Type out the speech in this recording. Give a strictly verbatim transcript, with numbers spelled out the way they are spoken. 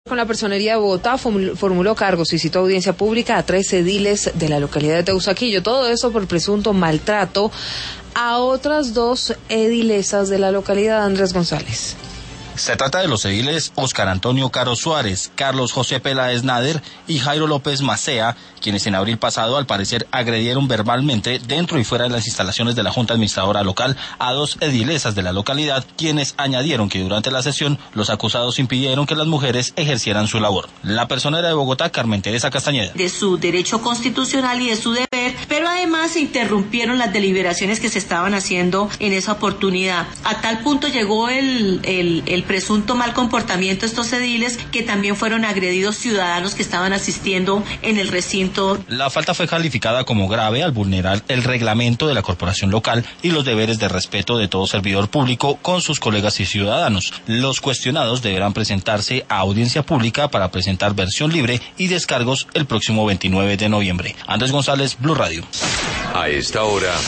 Con la Personería de Bogotá formuló cargos y citó audiencia pública a tres ediles de la localidad de Teusaquillo. Todo eso por presunto maltrato a otras dos edilesas de la localidad. Andrés González. Se trata de los ediles Oscar Antonio Caro Suárez, Carlos José Peláez Nader y Jairo López Macea, quienes en abril pasado al parecer agredieron verbalmente dentro y fuera de las instalaciones de la Junta Administradora Local a dos edilesas de la localidad, quienes añadieron que durante la sesión los acusados impidieron que las mujeres ejercieran su labor. La personera de Bogotá, Carmen Teresa Castañeda. De su derecho constitucional y de su deber, pero además se interrumpieron las deliberaciones que se estaban haciendo en esa oportunidad. A tal punto llegó el, el, el presunto mal comportamiento de estos ediles que también fueron agredidos ciudadanos que estaban asistiendo en el recinto. La falta fue calificada como grave al vulnerar el reglamento de la corporación local y los deberes de respeto de todo servidor público con sus colegas y ciudadanos. Los cuestionados deberán presentarse a audiencia pública para presentar versión libre y descargos el próximo veintinueve de noviembre. Andrés González, Blue Radio. A esta hora,